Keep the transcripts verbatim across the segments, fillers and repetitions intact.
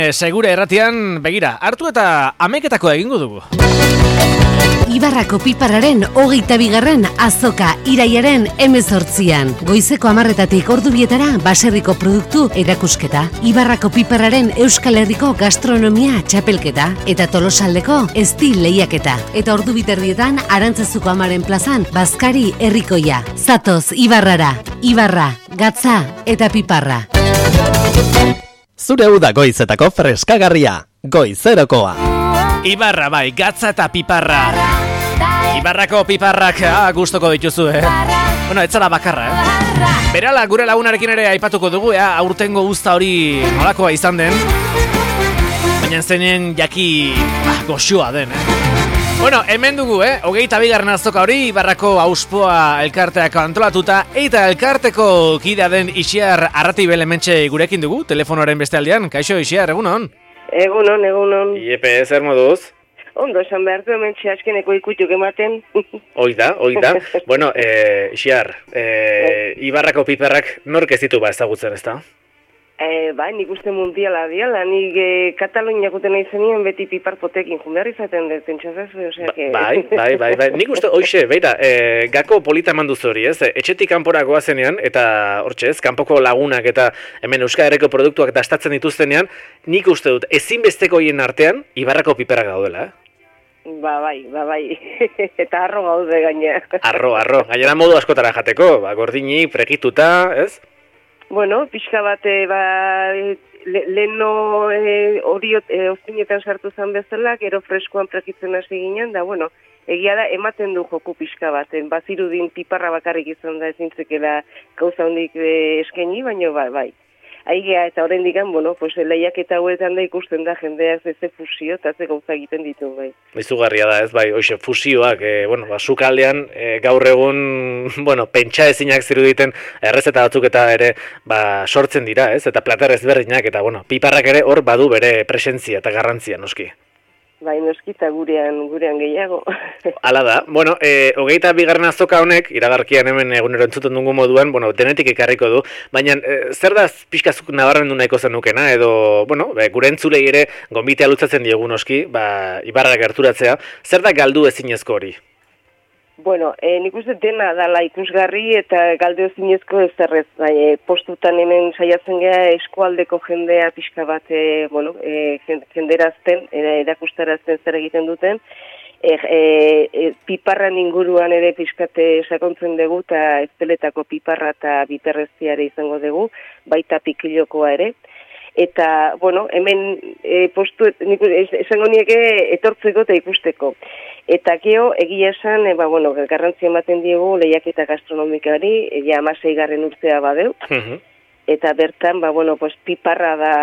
Segure erratian, begira, hartu eta ameketako egingo dugu. Ibarrako piparraren hogeita bigarren azoka iraiaren hemezortzian. Goizeko hamarretatik ordubietara baserriko produktu erakusketa. Ibarrako piparraren Euskal Herriko gastronomia txapelketa. Eta Tolosaldeko esti lehiaketa. Eta ordubiterdietan Arantzazuko amaren plazan Bazkari herrikoia. Zatoz Ibarrara, Ibarra, Gatza eta Piparra. Zure uda goizetako freskagarria, goizerokoa. Ibarra bai, Gatza eta Piparra. Ibarrako piparrak ah, gustoko dituzu, eh? Bueno, etzara bakarra, eh? Berala, gure lagunarekin ere aipatuko dugu, eh? Aurtengo uzta hori nolakoa izan den. Baina zeinen jaki ah, goxua den, eh? Bueno, hemen dugu, eh? Hogeita bigarren azoka hori, Ibarrako auspoa elkarteak antolatuta, eta elkarteko kidea den Ixiar Arratibel hementxe gurekin dugu, telefonoaren beste aldean. Kaixo, Ixiar, egunon? Egunon, egunon. Iepe, zer moduz? Ondo, esan behar du hemen txaskeneko ikutuk ematen. Oida, oida. Bueno, eh, Ixiar, eh, Ibarrako piperrak nork ez ditu ba ezagutzen, ezta? Eh, bai, nik uste mundiala diala, nik eh, Kataloniak uten izenien beti pipar potekin junbehar izaten dut, pentsazaz, osea, que... Bai, bai, bai, bai, nik uste, oixe, beira, eh, gako polita eman duzu hori, ez? Etxetik kanpora goazenean, eta hortxe ez, kanpoko lagunak eta hemen Euskal Herriko produktuak dastatzen dituztenean, nik uste dut, ezinbesteko hien artean, Ibarrako piperrak gaudela, eh? Ba, bai, ba, bai, eta arro gaude gaina. Arro, arro, gainera modu askotara jateko, ba, gordini, frekituta, ez? Bueno, pixka bat, e, ba, le, leno hori e, e, oztinetan sartu zen bezala, gero freskoan prekitzen hasi ginen, da, bueno, egia da, ematen du joku pixka bat, bazirudin piparra bakarrik izan da ezintzekela gauza hondik e, eskaini, baina bai, bai. Aigea eta horrein digan, bueno, pues, lehiak eta hauetan da ikusten da jendea ez ze fusio eta ze gauza egiten ditu, bai. Izugarria da, ez, bai, hoxe, fusioak, e, bueno, ba, sukaldean, e, gaur egun, bueno, pentsa ezinak ziruditen errezeta batzuk eta ere, ba, sortzen dira, ez, eta plater ezberdinak, eta, bueno, piparrak ere hor badu bere presentzia eta garrantzia, noski. Bai, noskita gurean, gurean gehiago. Hala da, bueno, e, hogeita bigarren azoka honek, iragarkian hemen egunero entzuten dugu moduan, bueno, denetik ekarriko du, baina e, zer da pixkazuk nabarren du nahiko zenukena, edo, bueno, be, gure entzulei ere gonbitea lutzatzen diogu noski, ba, Ibarra gerturatzea, zer da galdu ezinezko hori? Bueno, e, nik uste dena dala ikusgarri eta galdu ezinezko ez errez, bai, e, postutan hemen saiatzen gara eskualdeko jendea pixka bat, e, bueno, e, jenderazten, erakustarazten zer egiten duten, e, e, e, piparran inguruan ere pixkate sakontzen dugu, eta ezpeletako piparra eta biterreztiare izango dugu, baita pikilokoa ere. Eta, bueno, hemen e, postu, nik, esango nieke etortzeko eta ikusteko. Eta gero, egia esan, e, ba, bueno, garrantzia ematen diegu lehiaketa gastronomikari, e, ja amasei garren urtea badeu. Uh-huh. Eta bertan, ba, bueno, pues, piparra da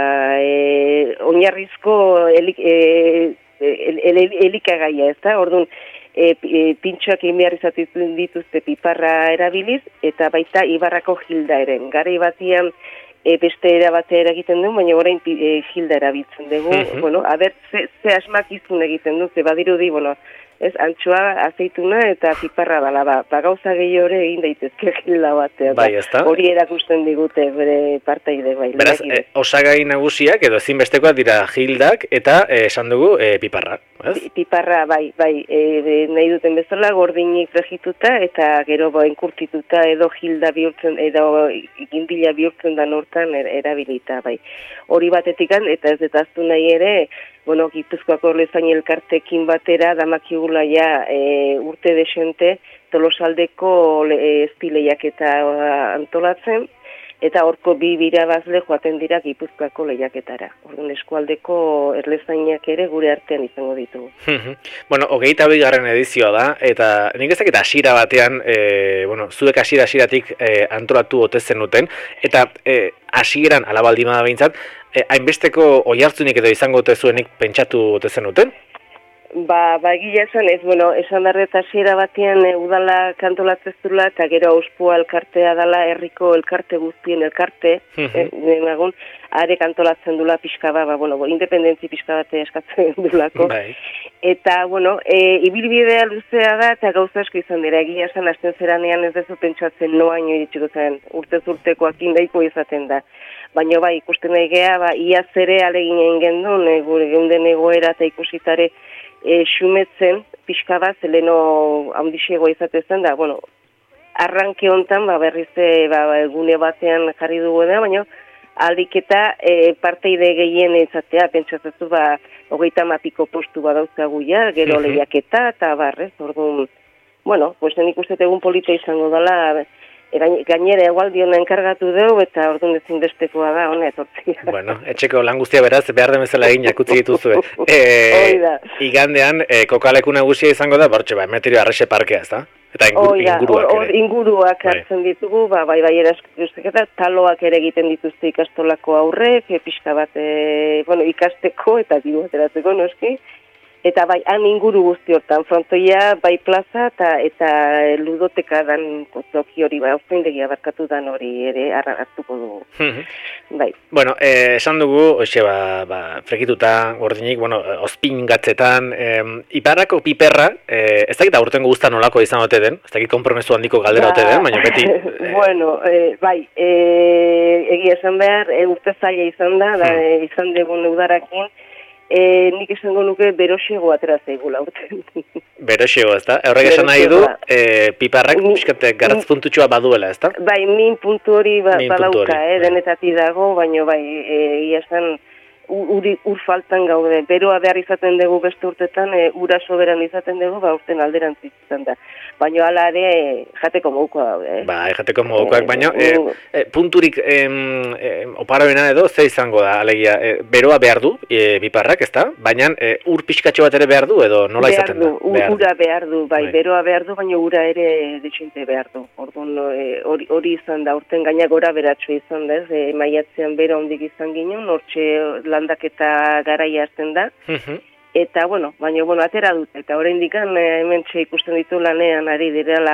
e, oinarrizko elik, e, el, el, el, elikagaia, ez da? Orduan, e, e, pintxoak inbiarrizatzen dituzte piparra erabiliz, eta baita Ibarrako gilda eren. Garai batian, E, beste erabatea egiten du, baina orain e, gilda erabiltzen dugu. Uh-huh. Bueno, a ber, ze, ze asmakizun egiten du, ze badirudi, bueno, ez, antxoa, azeituna eta piparra dala, ba, ba gauza gehiago ere egin daitezke gilda batea. Bai, ez da? Hori erakusten digute bere partaide, bai. Beraz, e, osagai nagusiak edo ezinbestekoak dira gildak eta e, esan dugu e, piparra, ez? Piparra, bai, bai, e, nahi duten bezala, gordinik fregituta eta gero ba, enkurtituta edo gilda bihurtzen, edo gindila bihurtzen da nortan er, erabilita, bai. Hori batetikan, eta ez detaztu nahi ere, bueno, Gipuzkoako lezain elkartekin batera, damakigula ja e, urte desente, Tolosaldeko e, estileiak eta antolatzen, eta horko bi birabazle joaten dira Gipuzkoako lehiaketara. Orduan eskualdeko erlezainak ere gure artean izango ditugu. Bueno, hogeita bigarren edizioa da, eta nik ezak eta hasiera batean, e, bueno, zuek hasiera hasieratik e, antolatu ote zenuten, eta e, hasieran alabaldima da behintzat, e, hainbesteko oihartzunik edo izango ote zuenik pentsatu ote zenuten? Ba, ba egia esan ez, bueno, esan darret hasiera batean e, udala kantolatzen zula, eta gero Auspua elkartea dala herriko elkarte guztien elkarte, e, nagun, are kantolatzen dula pixka bat, ba, bueno, independentzi pixka bat eskatzen dulako. Bai. Eta, bueno, e, ibilbidea luzea da, eta gauza asko izan dira, egia esan hasten zeranean ez dezu pentsatzen noaino iritsiko zen, urtez urtekoak indaiko izaten da. Baina bai, ikusten nahi geha, ba, iaz ere alegin egin gendun, e, gure geunden egoera eta ikusitare, E, xumetzen, pixka bat, zeleno handixiego izatezen da, bueno, arranke hontan, ba, berriz ba, gune batean jarri dugu da, baina aldik eta e, parteide gehien izatea, pentsatzu, ba, hogeita mapiko postu badauzkagu ja, gero uh-huh. lehiaketa, eta barrez, orduan, bueno, pues nik uste egun polita izango dela, gainera egualdiona enkargatu dugu, eta orduan ezin bestekoa da, hona etortzia. Bueno, etxeko lan guztia beraz, behar demezela egin jakutzi dituzue. E, igandean, e, kokaleku nagusia izango da, bortxe, ba, emeterio arrexe parkea, ez da? Eta ingur, Oida, inguruak or, or, ere. Inguruak hartzen ditugu, ba, bai, bai, eraskuztek eta taloak ere egiten dituzte ikastolako aurrek, e, pixka bat, e, bueno, ikasteko eta diru ateratzeko, noski. Eta bai, han inguru guzti hortan, frontoia, bai plaza eta eta ludoteka dan toki hori, bai, ofendegia barkatu dan hori ere hartuko dugu. Bai. Bueno, eh, esan dugu, oixe, ba, ba, frekituta, gordinik, bueno, ospin gatzetan, eh, Iparrako piperra, eh, ez dakit aurtengo guztan nolako izan ote den, ez dakit konpromesu handiko galdera ote den, baina beti... Eh... bueno, eh, bai, eh, egia esan behar, eh, urte zaila izan da, da hmm. izan dugun udarakin, E, nik esango nuke berosego atera zaigula urten. Berosego, ez da? Horrek esan nahi du, e, piparrak piskate garatz puntutxoa baduela, ez da? Bai, min puntu hori ba, badauka, eh, denetati dago, baina bai, egia esan uri ur faltan gaude. Beroa behar izaten dugu beste urtetan, e, ura soberan izaten dugu, ba urten alderantz izan da. Baina hala ere jateko modukoa daude. Eh? Ba, jateko modukoak, baina e, e, punturik em, em, oparoena edo ze izango da, alegia, e, beroa behar du, e, biparrak, ez da? Baina e, ur pixkatxo bat ere behar du, edo nola behar izaten du, da? Behar ura behar du, bai, bai, beroa behar du, baina ura ere desinte behar du. Orduan hori e, izan da, urten gaina gora beratxo izan da, ez? E, maiatzean bero hondik izan ginen, hortxe landaketa garaia hasten da. Eta, bueno, baina, bueno, atera dut, eta oraindik hemen txe ikusten ditu lanean ari direla,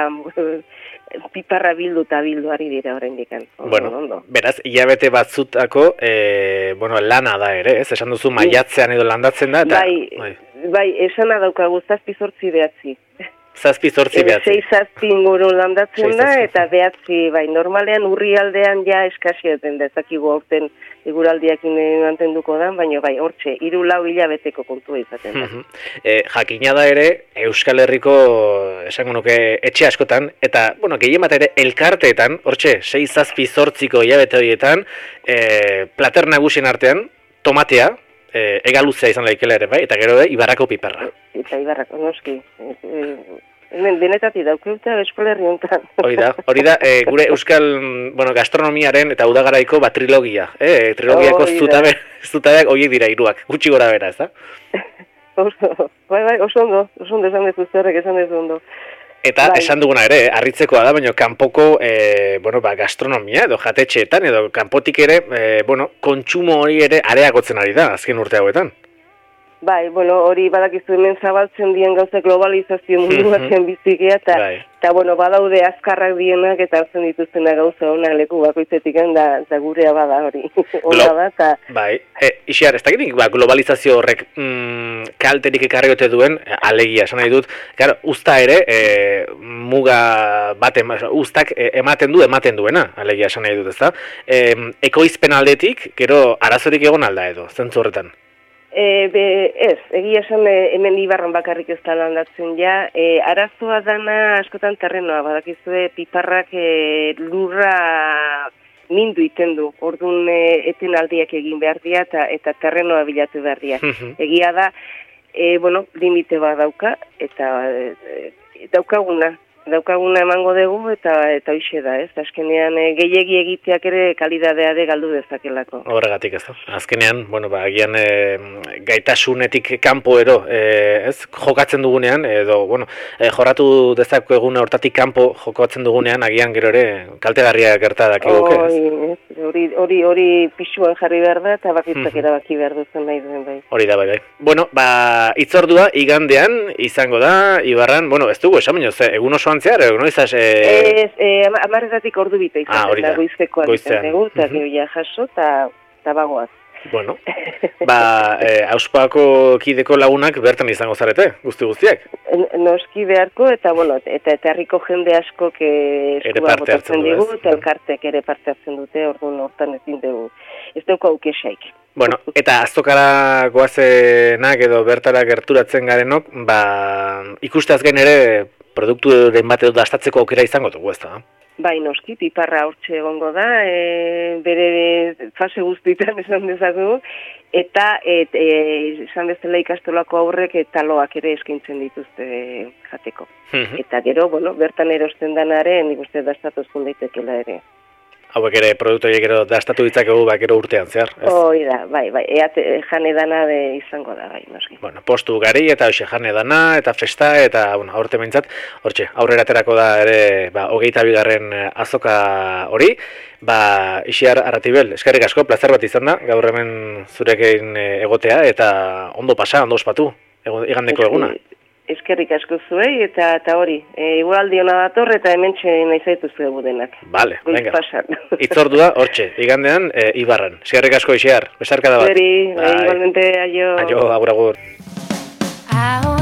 piparra bildu eta bildu ari dira oraindik. Bueno, ondo. Beraz, hilabete batzutako, e, bueno, lana da ere, ez? Esan duzu maiatzean edo landatzen da, eta... Bai, bai, bai esana daukagu, zazpi zortzi behatzi. Zazpi zortzi behatzi. Sei zazpi inguru landatzen da, eta behatzi, bai, normalean urri aldean ja eskasioten da, ezakigu aurten eguraldiakin mantenduko da, baina bai, hortxe, hiru lau hilabeteko kontua izaten da. e, jakina da ere, Euskal Herriko, esango nuke, etxe askotan, eta, bueno, gehien bat ere, elkarteetan, hortxe, sei zazpi zortziko hilabete horietan, e, plater nagusien artean, tomatea, e, egaluzea izan laikela ere, bai, eta gero da, Ibarrako piperra. Eta Ibarrako, noski. E, Hemen denetati daukeuta Euskal Herri honetan. Hori da, hori da, e, gure euskal, bueno, gastronomiaren eta udagaraiko bat trilogia. Eh? Trilogiako oh, zutabe, zutabeak horiek dira hiruak, gutxi gora bera, ez da? Oso, bai, bai, oso ondo, oso ondo esan dezu zerrek esan dezu ondo. Eta bai, esan duguna ere, harritzekoa da, baina kanpoko e, bueno, ba, gastronomia edo jatetxeetan edo kanpotik ere, e, bueno, kontsumo hori ere areagotzen ari da, azken urte hauetan. Bai, bueno, hori badakizu hemen zabaltzen dien gauza globalizazio mundu batean bizikea, eta, bai, eta bueno, badaude azkarrak dienak eta hartzen dituztena gauza honak leku bakoitzetik da, da gurea bada hori. Hora da, eta... Bai, e, Ixiar, ez dakitik, ba, globalizazio horrek mm, kalterik ekarri ote duen, alegia, esan nahi dut, gara, usta ere, e, muga baten, ustak e, ematen du, ematen duena, alegia, esan nahi dut, ez da? E, ekoizpen aldetik, gero, arazorik egon alda edo, zentzu horretan? E, be, ez, egia esan e, hemen Ibarran bakarrik ez da landatzen ja, e, arazoa dana askotan terrenoa, badakizue piparrak e, lurra mindu iten du, orduan e, eten aldiak egin behar dira eta, eta terrenoa bilatu behar dira. Egia da, e, bueno, limite bat dauka, eta e, daukaguna, daukaguna emango dugu eta eta hoixe da, ez? Azkenean e, gehiegi egiteak ere kalidadea de galdu dezakelako. Horregatik ez da. Azkenean, bueno, ba, agian e, gaitasunetik kanpo ero, e, ez? Jokatzen dugunean, edo, bueno, e, jorratu dezako egune hortatik kanpo jokatzen dugunean, agian gero ere kaltegarria gerta dakiguke, ez? Hori, hori, hori pixuan jarri behar da, eta bakitzak erabaki behar duzen nahi duen bai. Hori da, bai, bai. Bueno, ba, itzordua igandean izango da, Ibarran, bueno, ez dugu, esan ze, egun osoan zehar, egun izaz... E... Ez, e, amarretatik ordu bita izan, ah, eta goiztekoan izan dugu, eta gero ja jaso, eta bagoaz. Bueno, ba, e, auspako kideko lagunak bertan izango zarete, guzti guztiak? Noski beharko, eta, bueno, eta, eta herriko jende asko eskua botatzen digu, eta elkartek ere parte hartzen dute, orduan hortan ezin dugu. Ez dugu aukesaik. Bueno, eta aztokara goazenak edo bertara gerturatzen garenok, ba, ikusteaz gain ere produkturen bat edo dastatzeko aukera izango dugu, ez da? Bai, noski, piparra hortxe egongo da, e, bere fase guztietan esan dezakegu, eta et, e, esan bezala ikastolako aurrek taloak ere eskaintzen dituzte jateko. Eta gero, bueno, bertan erosten danaren, nik uste dastatuzkun daitekela ere. Hauek ere produktu horiek ero dastatu ditzakegu ba gero urtean zehar, ez? Hoi da, bai, bai, eat jane dana de izango da, bai, noski. Bueno, postu gari eta hoxe jane dana eta festa eta, bueno, aurte mintzat, hortxe, aurrera aterako da ere, ba, hogeita bigarren azoka hori, ba, Ixiar Arratibel, eskerrik asko, plazer bat izan da, gaur hemen zurekin egotea eta ondo pasa, ondo ospatu, igandeko eguna. Eskerrik asko zuei, eta eta hori, e, igualdi hona dator eta hementxe nahi zaitu zuegu denak. Vale, venga. Itzordua, hortxe, igandean, e, Ibarran. Eskerrik asko, Ixiar, besarkada bat. Zeri, igualmente, aio. Aio, agur, agur.